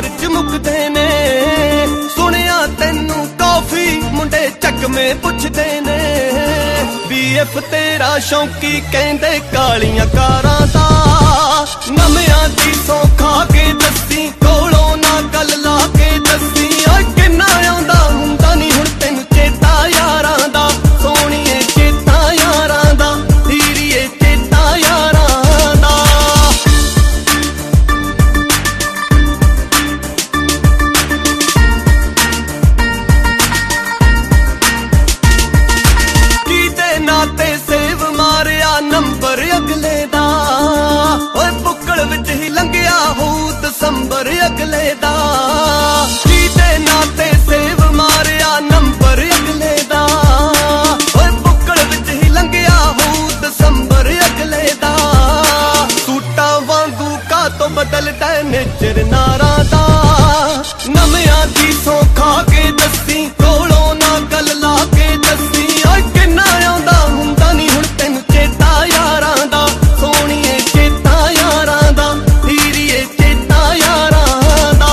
विच मुकदे ने। सुनिया तैनू कॉफी मुंडे चकमे पुछदे ने। BF तेरा शौकी कहंदे कालियां कारां दा। नमियां दी सौ खा के दस्सी कोलों ना गल ला के दस्सी। किन्ना आउंदा हुंदा नी हुण तैनू चेता यारां दा। सोहणीए चेता यारां दा, हीरीए चेता यारां दा। कीते नाते सेव मारिया नंबर अगले दा। ओए बुक्कड़ विच ही लंघिया हो दसंबर अगले दा। कीते नाते सेव मारिया नंबर अगले दा। ओए बुक्कड़ विच ही लंघिया हो दसंबर अगले दा। सूटा वांगू का तो बदलदा नेचर नारा दा। नमियां दी सौ खा के दस्सी कोलों ना गल ला के दस्सी। किन्ना आउंदा हुंदा नी हुण तैनू चेता यारां दा। सोहणीए चेता यारां दा, हीरीए चेता यारां दा।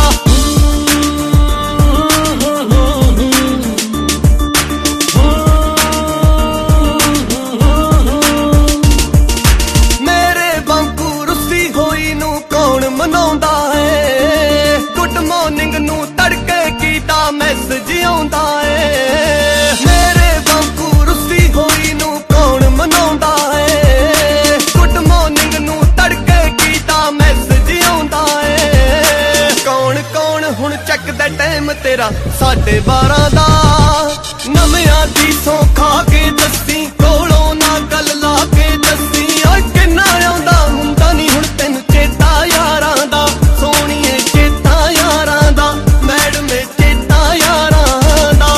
मेरे वांगू रुस्सी होई नू कौन मनाउंदा है। गुड मॉर्निंग नू तड़के कीता मैसेज आउंदा है। मेरे वांगू रुस्सी होई नू कौन मनाउंदा है। गुड मॉर्निंग नू तड़के कीता मैसेज आउंदा है। कौन कौन हुण चकदा टाइम तेरा 12:30 दा। नमियां दी सौ खा के दस्सी कोलों ना गल ला के दस्सी। किन्ना आउंदा हुंदा नी हुण तैनू चेता यारां दा। सोहणीए चेता यारां दा, मैडमे चेता यारां दा।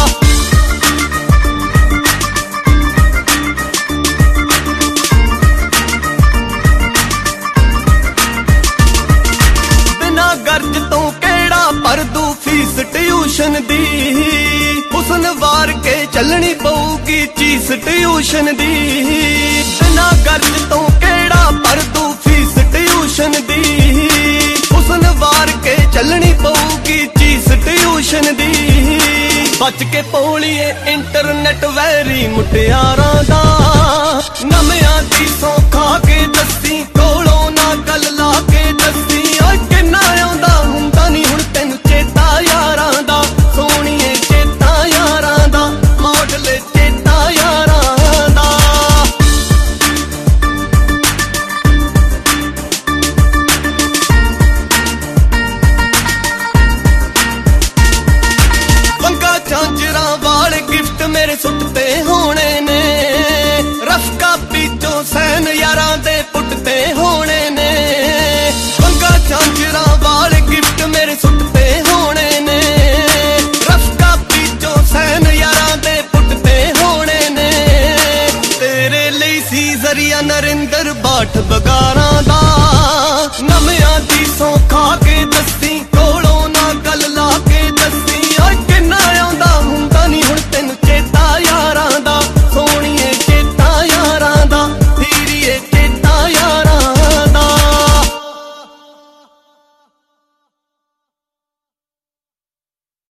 बिना गर्ज तो केड़ा भरदू फीस ट्यूशन दी। हुसन वार के चलनी पऊगी चीस ट्यूशन दी। बिना गर्ज तो केड़ा भरदू फीस ट्यूशन दी। हुसन वार के चलनी पऊगी चीस ट्यूशन दी। बच के पोलिए इंटरनेट वैरी मुटियारां दा। नमियां दी सौ खा के दस्सी कोलों ना गल ला के दस्सी।